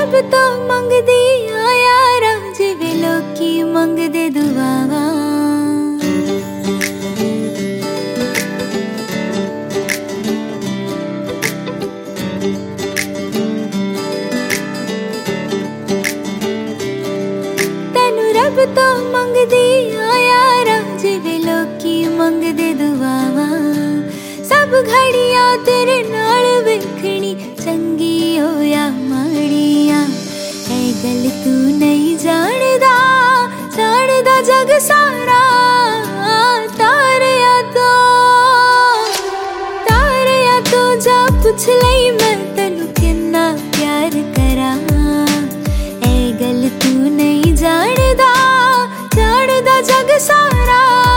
रब तो मंगदी आ यारा जिवे लोकी मंगदे दुआवां। रब तो मंगदी आ यारा जिवे लोकी मंगदे दुआवां। सब घड़ियां तेरे नाल वेखणी चंगी होया माड़ियां। ऐ गल तू नहीं जानदा जानदा जग सारा। तारिया तो जा पुछ लई मैं तैनू किन्ना प्यार करा। ऐ गल तू नहीं जानदा जानदा जग सारा।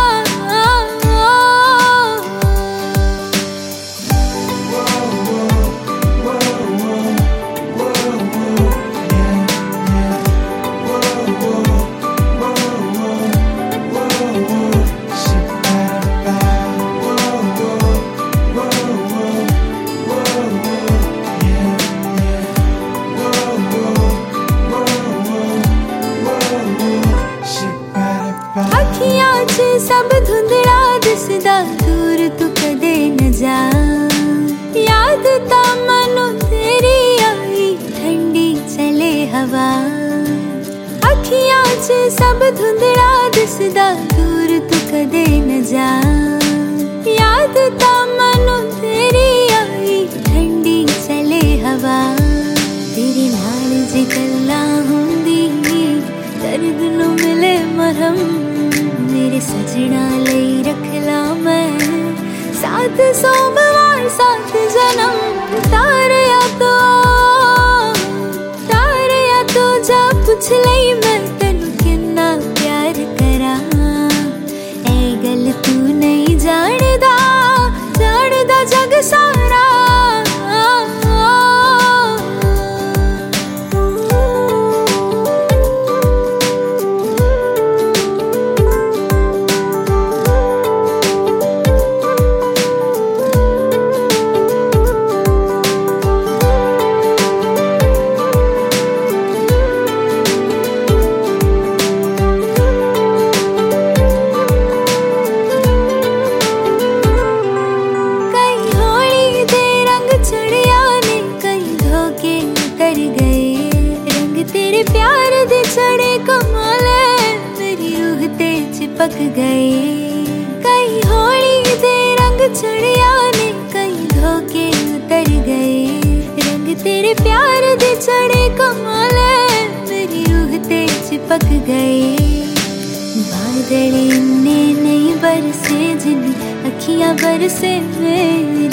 अखियां च सब धुंधड़ा दिसदा दूर तू कदे न जा। याद ता मनु तेरी आई ठंडी चले हवा। अखियां च सब धुंधड़ा दिसदा दूर तू कदे न जा। याद ता मनु तेरी आई ठंडी चले हवा। तेरे नाल जे गल्लां हुंदी दर्द नू मिले मरहम। मेरे सजना लई रख ला मैं साथ सोमवार साथ जन्म। तारिया तो जा पुछ लई मैं तैनू किन्ना प्यार करा। ऐ गल तू नहीं जानदा जानदा जग सारा। तेरे प्यार दे चढ़े कमाले मेरी रूह ते चिपक गए। कई होली दे रंग चढ़िया ने कई धोखे उतर गए। रंग तेरे प्यार दे चढ़े कमाले मेरी रूह ते चिपक गए। बादल इन्ने नहीं बरसे जिन्नी अखियां बरसे में।